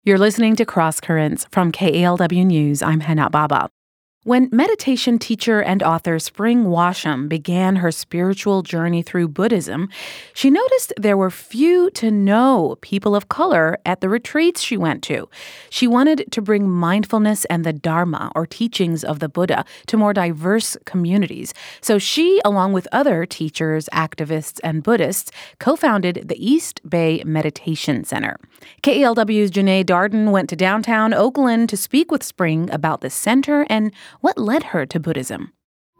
You're listening to Cross Currents from KALW News. I'm Hannah Baba. When meditation teacher and author Spring Washam began her spiritual journey through Buddhism, she noticed there were few to no people of color at the retreats she went to. She wanted to bring mindfulness and the Dharma, or teachings of the Buddha, to more diverse communities. So she, along with other teachers, activists, and Buddhists, co-founded the East Bay Meditation Center. KALW's Janae Darden went to downtown Oakland to speak with Spring about the center and what led her to Buddhism.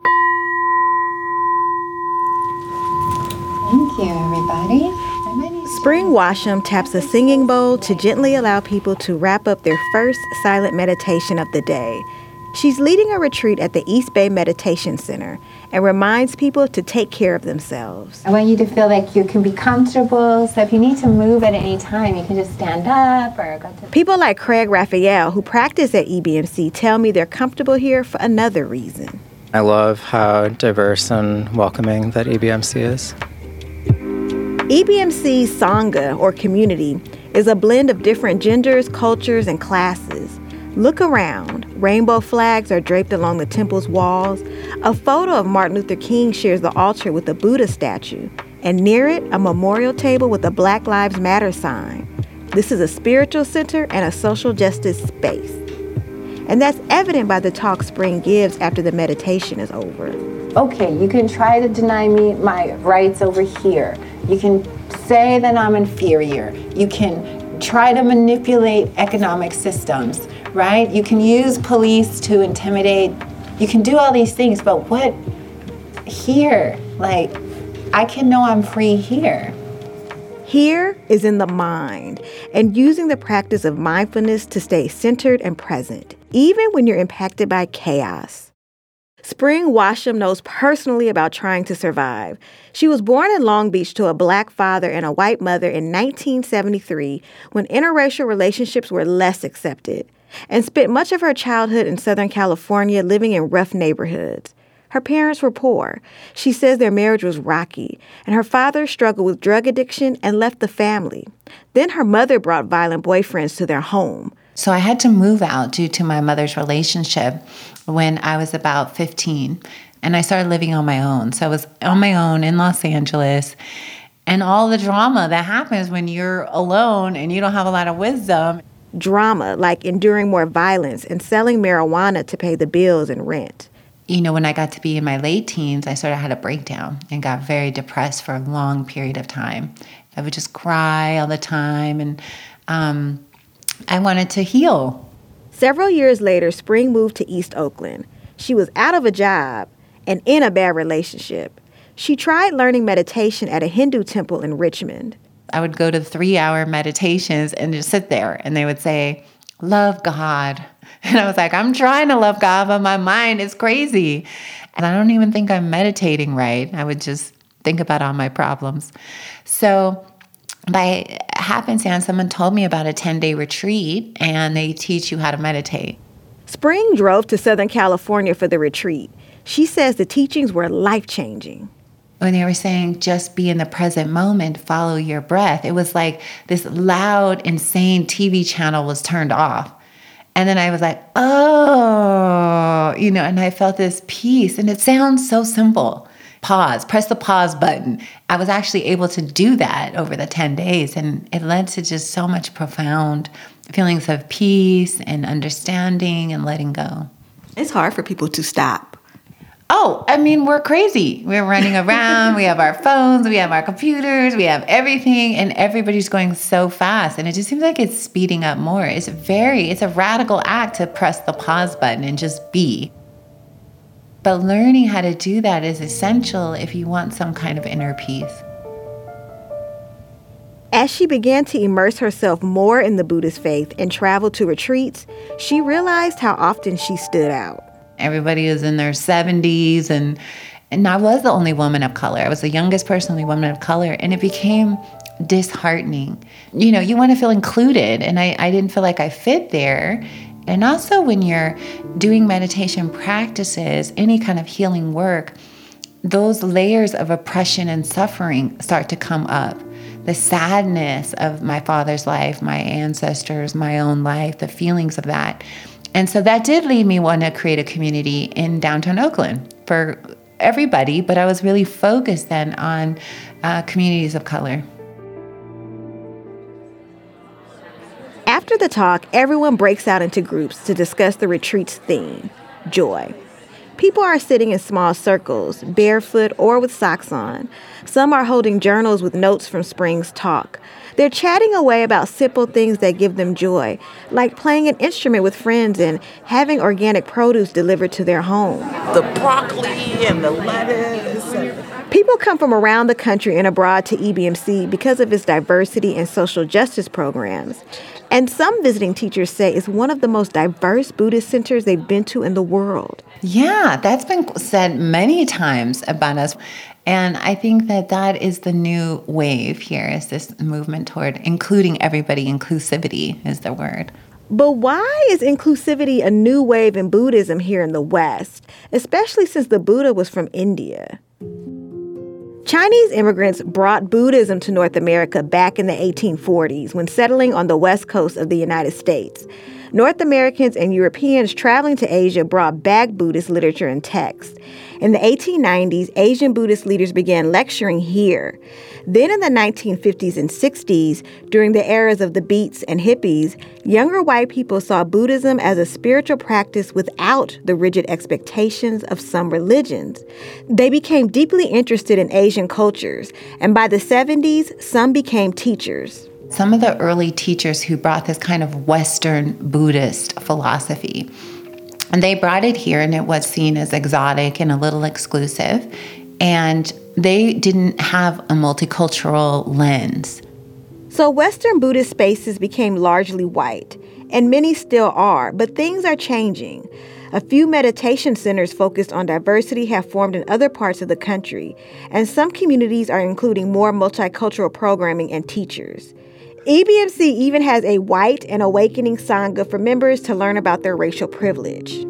Thank you, everybody. Spring Washam taps a singing bowl to gently allow people to wrap up their first silent meditation of the day. She's leading a retreat at the East Bay Meditation Center and reminds people to take care of themselves. I want you to feel like you can be comfortable, so if you need to move at any time, you can just stand up or go to... People like Craig Raphael, who practice at EBMC, tell me they're comfortable here for another reason. I love how diverse and welcoming that EBMC is. EBMC's Sangha, or community, is a blend of different genders, cultures, and classes. Look around. Rainbow flags are draped along the temple's walls. A photo of Martin Luther King shares the altar with a Buddha statue. And near it, a memorial table with a Black Lives Matter sign. This is a spiritual center and a social justice space. And that's evident by the talk Spring gives after the meditation is over. Okay, you can try to deny me my rights over here. You can say that I'm inferior. You can try to manipulate economic systems, right? You can use police to intimidate. You can do all these things, but what here? Like, I can know I'm free here. Here is in the mind, and using the practice of mindfulness to stay centered and present, even when you're impacted by chaos. Spring Washam knows personally about trying to survive. She was born in Long Beach to a Black father and a white mother in 1973 when interracial relationships were less accepted, and spent much of her childhood in Southern California living in rough neighborhoods. Her parents were poor. She says their marriage was rocky, and her father struggled with drug addiction and left the family. Then her mother brought violent boyfriends to their home. So I had to move out due to my mother's relationship when I was about 15, and I started living on my own. So I was on my own in Los Angeles, and all the drama that happens when you're alone and you don't have a lot of wisdom. Drama, like enduring more violence and selling marijuana to pay the bills and rent. You know, when I got to be in my late teens, I sort of had a breakdown and got very depressed for a long period of time. I would just cry all the time, and I wanted to heal. Several years later, Spring moved to East Oakland. She was out of a job and in a bad relationship. She tried learning meditation at a Hindu temple in Richmond. I would go to 3-hour meditations and just sit there, and they would say, love God. And I was like, I'm trying to love God, but my mind is crazy. And I don't even think I'm meditating right. I would just think about all my problems. So by happenstance, someone told me about a 10-day retreat, and they teach you how to meditate. Spring drove to Southern California for the retreat. She says the teachings were life-changing. When they were saying, just be in the present moment, follow your breath, it was like this loud, insane TV channel was turned off. And then I was like, oh, and I felt this peace. And it sounds so simple. Pause, press the pause button. I was actually able to do that over the 10 days. And it led to just so much profound feelings of peace and understanding and letting go. It's hard for people to stop. Oh, I mean, we're crazy. We're running around. We have our phones. We have our computers. We have everything. And everybody's going so fast. And it just seems like it's speeding up more. It's a radical act to press the pause button and just be. But learning how to do that is essential if you want some kind of inner peace. As she began to immerse herself more in the Buddhist faith and travel to retreats, she realized how often she stood out. Everybody is in their 70s, and I was the only woman of color. I was the youngest person, only woman of color, and it became disheartening. You want to feel included, and I didn't feel like I fit there. And also when you're doing meditation practices, any kind of healing work, those layers of oppression and suffering start to come up. the sadness of my father's life, my ancestors, my own life, the feelings of that. And so that did lead me want to create a community in downtown Oakland for everybody, but I was really focused then on communities of color. After the talk, everyone breaks out into groups to discuss the retreat's theme, joy. People are sitting in small circles, barefoot or with socks on. Some are holding journals with notes from Spring's talk. They're chatting away about simple things that give them joy, like playing an instrument with friends and having organic produce delivered to their home. The broccoli and the lettuce. People come from around the country and abroad to EBMC because of its diversity and social justice programs. And some visiting teachers say it's one of the most diverse Buddhist centers they've been to in the world. Yeah, that's been said many times about us. And I think that is the new wave here, is this movement toward including everybody. Inclusivity is the word. But why is inclusivity a new wave in Buddhism here in the West, especially since the Buddha was from India? Chinese immigrants brought Buddhism to North America back in the 1840s when settling on the west coast of the United States. North Americans and Europeans traveling to Asia brought back Buddhist literature and texts. In the 1890s, Asian Buddhist leaders began lecturing here. Then in the 1950s and 60s, during the eras of the Beats and hippies, younger white people saw Buddhism as a spiritual practice without the rigid expectations of some religions. They became deeply interested in Asian cultures, and by the 70s, some became teachers. Some of the early teachers who brought this kind of Western Buddhist philosophy, and they brought it here, and it was seen as exotic and a little exclusive. And they didn't have a multicultural lens. So Western Buddhist spaces became largely white, and many still are, but things are changing. A few meditation centers focused on diversity have formed in other parts of the country, and some communities are including more multicultural programming and teachers. EBMC even has a White and Awakening Sangha for members to learn about their racial privilege.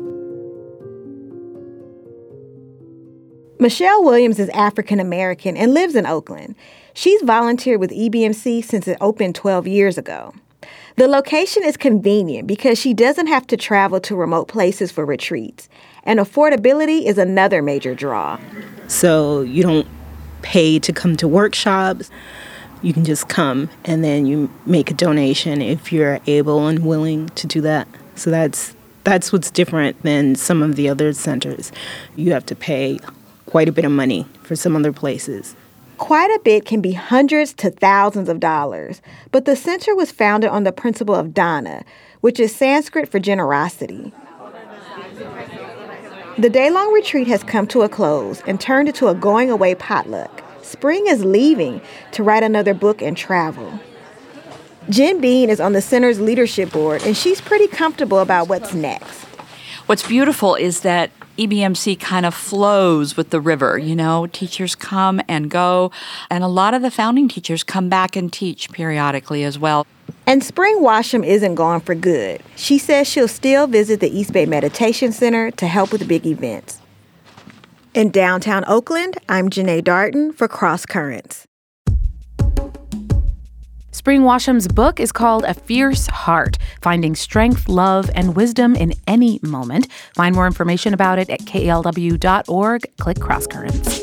Michelle Williams is African American and lives in Oakland. She's volunteered with EBMC since it opened 12 years ago. The location is convenient because she doesn't have to travel to remote places for retreats, and affordability is another major draw. So you don't pay to come to workshops. You can just come and then you make a donation if you're able and willing to do that. So that's what's different than some of the other centers. You have to pay quite a bit of money for some other places. Quite a bit can be hundreds to thousands of dollars, but the center was founded on the principle of dana, which is Sanskrit for generosity. The day-long retreat has come to a close and turned into a going-away potluck. Spring is leaving to write another book and travel. Jen Bean is on the center's leadership board, and she's pretty comfortable about what's next. What's beautiful is that EBMC kind of flows with the river, you know. Teachers come and go, and a lot of the founding teachers come back and teach periodically as well. And Spring Washam isn't gone for good. She says she'll still visit the East Bay Meditation Center to help with big events. In downtown Oakland, I'm Janae Darton for Cross Currents. Spring Washam's book is called A Fierce Heart, Finding Strength, Love, and Wisdom in Any Moment. Find more information about it at klw.org. Click Cross Currents.